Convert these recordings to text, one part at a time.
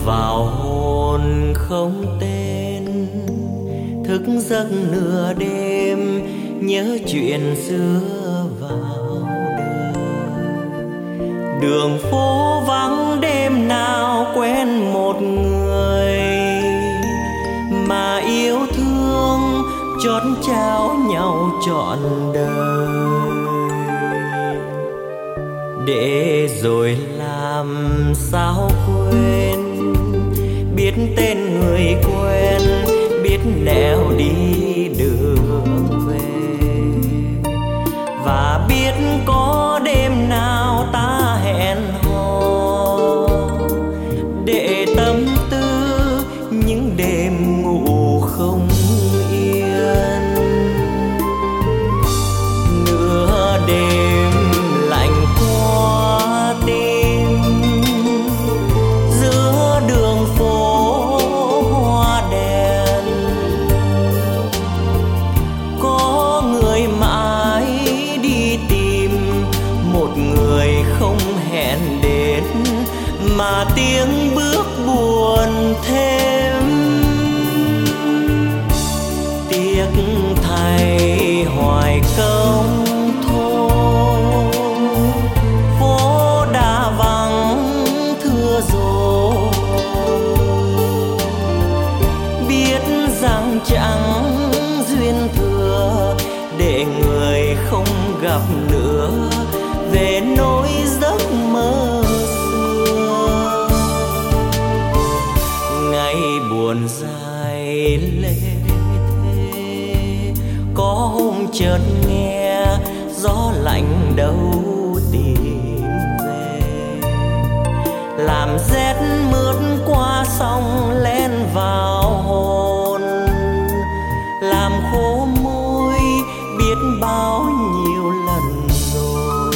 vào hồn không tên, thức giấc nửa đêm nhớ chuyện xưa vào đời. Đường phố vắng đêm nào quen một người mà yêu thương chót trao nhau trọn đời. Để rồi làm sao quên, biết tên người quen, biết nẻo đi đường về, và biết có đêm nào ta hẹn hò để tâm tư những đêm ngủ không yên. Nửa đêm lạnh qua tim, giữa đường phố hoa đèn, có người mãi đi tìm một người không hẹn đến, mà tiếng bước buồn thêm. Tiếc thay hoài công thô, phố đã vắng thưa rồi, biết rằng chẳng duyên thừa để người không gặp nữa về nỗi giấc mơ xưa. Ngày buồn dài lê thê, có hôm chợt nghe gió lạnh đâu tìm về, làm rét mướt qua sông len vào hồn, làm khô môi biết bao nhiêu lần rồi.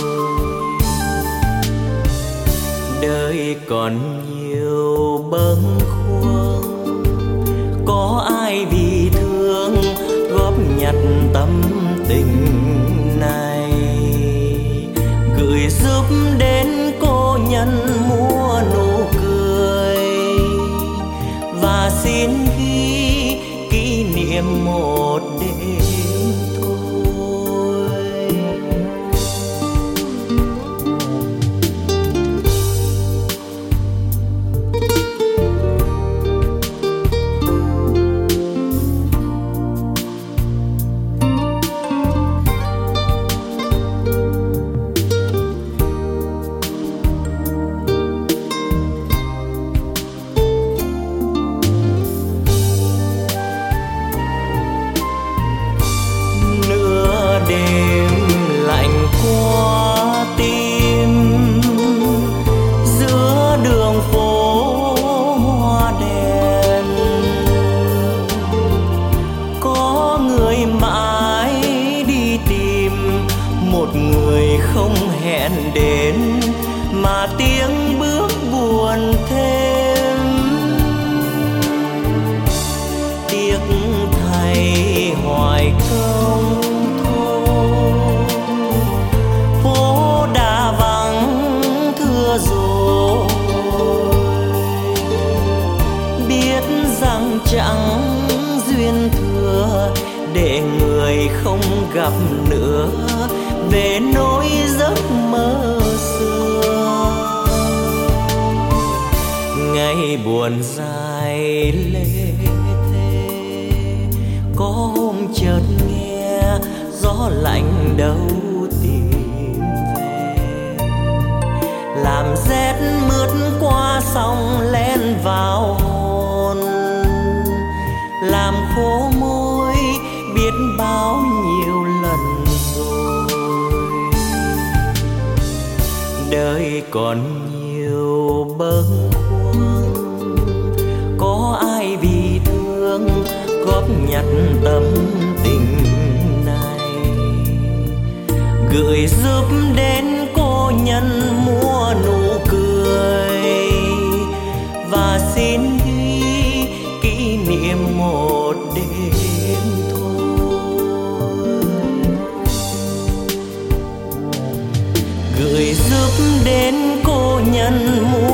Đời còn nhiều bâng khuâng, có ai vì thương góp nhặt tâm tình này, gửi giúp đến cô nhân mua nụ cười, và xin ghi kỷ niệm một đêm thôi. Đêm lạnh qua tim, giữa đường phố hoa đèn, có người mãi đi tìm một người không hẹn đến, mà tiếng bước buồn thêm. Tiếc thay hoài công rồi, biết rằng chẳng duyên thừa để người không gặp nữa về nỗi giấc mơ xưa. Ngày buồn dài lê thê, có hôm chợt nghe gió lạnh đâu tìm về, làm rét mướt qua sông len vào hồn, làm khô môi biết bao nhiêu lần rồi. Đời còn nhiều bâng khuâng, có ai vì thương góp nhặt tâm tình này, gửi giúp đến cô nhân mua nụ cười, và xin ghi kỷ niệm một đêm thôi. Gửi giúp đến cô nhân mua